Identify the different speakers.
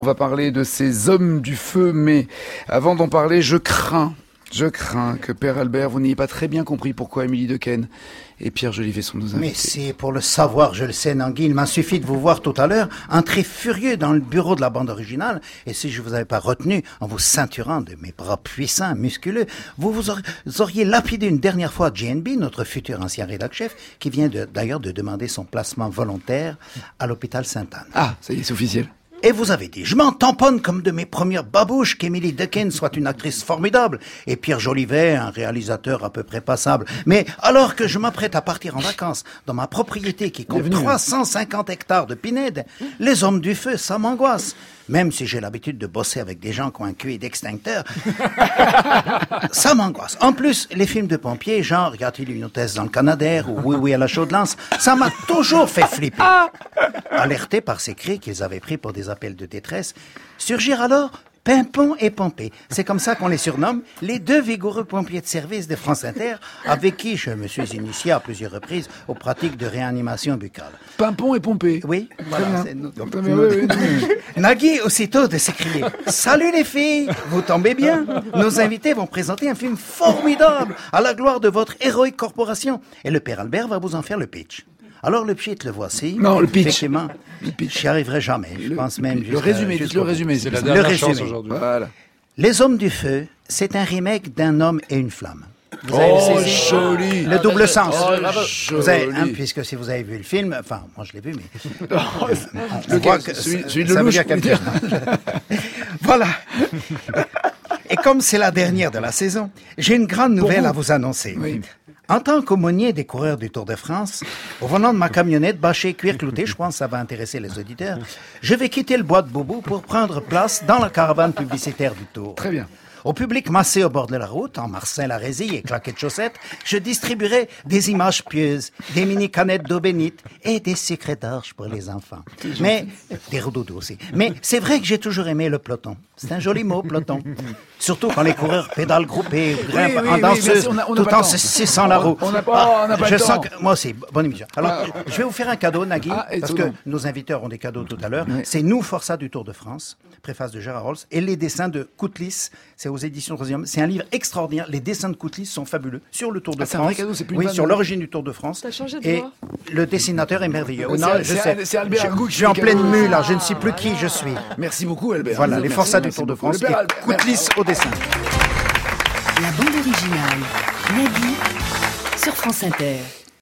Speaker 1: On va parler de ces hommes du feu, mais avant d'en parler, je crains que Père Albert, vous n'ayez pas très bien compris pourquoi Émilie Dequesne et Pierre Jolivet sont nos invités.
Speaker 2: Mais c'est pour le savoir, je le sais, Nangui. Il m'a suffi de vous voir tout à l'heure entrer furieux dans le bureau de la bande originale. Et si je vous avais pas retenu en vous ceinturant de mes bras puissants, musculeux, vous auriez lapidé une dernière fois JNB, notre futur ancien rédac-chef, qui vient d'ailleurs de demander son placement volontaire à l'hôpital Sainte-Anne.
Speaker 1: Ah, ça y est, c'est officiel.
Speaker 2: Et vous avez dit, je m'en tamponne comme de mes premières babouches qu'Émilie Dequesne soit une actrice formidable et Pierre Jolivet, un réalisateur à peu près passable. Mais alors que je m'apprête à partir en vacances dans ma propriété qui compte 350 hectares de pinèdes, les hommes du feu, ça m'angoisse. Même si j'ai l'habitude de bosser avec des gens qui ont un QI d'extincteur, ça m'angoisse. En plus, les films de pompiers, genre Y a-t-il une hôtesse dans le Canadair ou Oui, oui à la chaude lance, ça m'a toujours fait flipper. Alertés par ces cris qu'ils avaient pris pour des appels de détresse, surgirent alors Pimpon et Pompé. C'est comme ça qu'on les surnomme, les deux vigoureux pompiers de service de France Inter, avec qui je me suis initié à plusieurs reprises aux pratiques de réanimation buccale.
Speaker 1: Pimpon et Pompé.
Speaker 2: Oui, voilà.
Speaker 1: Oui.
Speaker 2: Nagui, aussitôt de s'écrier « Salut les filles, vous tombez bien ?» Nos invités vont présenter un film formidable à la gloire de votre héroïque corporation. Et le Père Albert va vous en faire le pitch. Alors le pitch, le voici.
Speaker 1: Non, le pitch.
Speaker 2: Effectivement, j'y arriverai jamais. Je pense même
Speaker 1: le résumé.
Speaker 3: C'est la dernière chance aujourd'hui.
Speaker 1: Voilà.
Speaker 2: Les Hommes du Feu, c'est un remake d'un homme et une flamme. Vous avez saisi
Speaker 1: joli.
Speaker 2: le double sens.
Speaker 1: Joli.
Speaker 2: Vous avez, puisque si vous avez vu le film, enfin, moi je l'ai vu, mais on
Speaker 1: Lequel,
Speaker 2: voit que
Speaker 1: celui de
Speaker 2: ça veut
Speaker 1: Lelouch,
Speaker 2: dire quelque chose. Voilà. Et comme c'est la dernière de la saison, j'ai une grande nouvelle à vous annoncer.
Speaker 1: Oui.
Speaker 2: En tant qu'aumônier des coureurs du Tour de France, au volant de ma camionnette bâchée cuir clouté, je pense que ça va intéresser les auditeurs, je vais quitter le bois de Boubou pour prendre place dans la caravane publicitaire du Tour.
Speaker 1: Très bien.
Speaker 2: Au public massé au bord de la route, en Marcin la résille et claquettes de chaussettes, je distribuerai des images pieuses, des mini-canettes d'eau bénite et des secrets d'orge pour les enfants. Mais, des rodoudous aussi. Mais c'est vrai que j'ai toujours aimé le peloton. C'est un joli mot, peloton. Surtout quand les coureurs pédalent groupés ou grimpent en danseuse, tout en se cissant la roue.
Speaker 1: On n'a pas
Speaker 2: Je
Speaker 1: le temps.
Speaker 2: sens que, moi aussi, bonne émission. Alors, je vais vous faire un cadeau, Nagui, parce que
Speaker 1: étonnant.
Speaker 2: nos invités auront des cadeaux tout à l'heure.
Speaker 1: Oui.
Speaker 2: C'est Nous, Forçat du Tour de France, préface de Gérard Rolls, et les dessins de Koutlis, c'est aux éditions Troisième. C'est un livre extraordinaire. Les dessins de Koutlis sont fabuleux sur le Tour de
Speaker 1: c'est un
Speaker 2: France.
Speaker 1: vrai cadeau, c'est plus une
Speaker 2: oui,
Speaker 1: vanne,
Speaker 2: sur
Speaker 1: hein.
Speaker 2: l'origine du Tour de France.
Speaker 4: T'as changé de
Speaker 2: Et
Speaker 4: voix.
Speaker 2: le dessinateur est merveilleux.
Speaker 1: Ouais,
Speaker 2: Non,
Speaker 1: c'est-
Speaker 2: je
Speaker 1: c'est-
Speaker 2: sais.
Speaker 1: c'est Albert Argout qui
Speaker 2: Je suis en
Speaker 1: fait
Speaker 2: pleine
Speaker 1: cadeau.
Speaker 2: mue là. Je ne sais plus qui je suis.
Speaker 1: Merci beaucoup, Albert.
Speaker 2: Voilà, les
Speaker 1: Merci,
Speaker 2: forçats du
Speaker 1: merci
Speaker 2: Tour de
Speaker 1: beaucoup.
Speaker 2: France
Speaker 1: Le Père
Speaker 2: et
Speaker 1: Albert,
Speaker 2: Koutlis
Speaker 1: merci.
Speaker 2: au dessin.
Speaker 5: La bande originale. Nagui sur France Inter.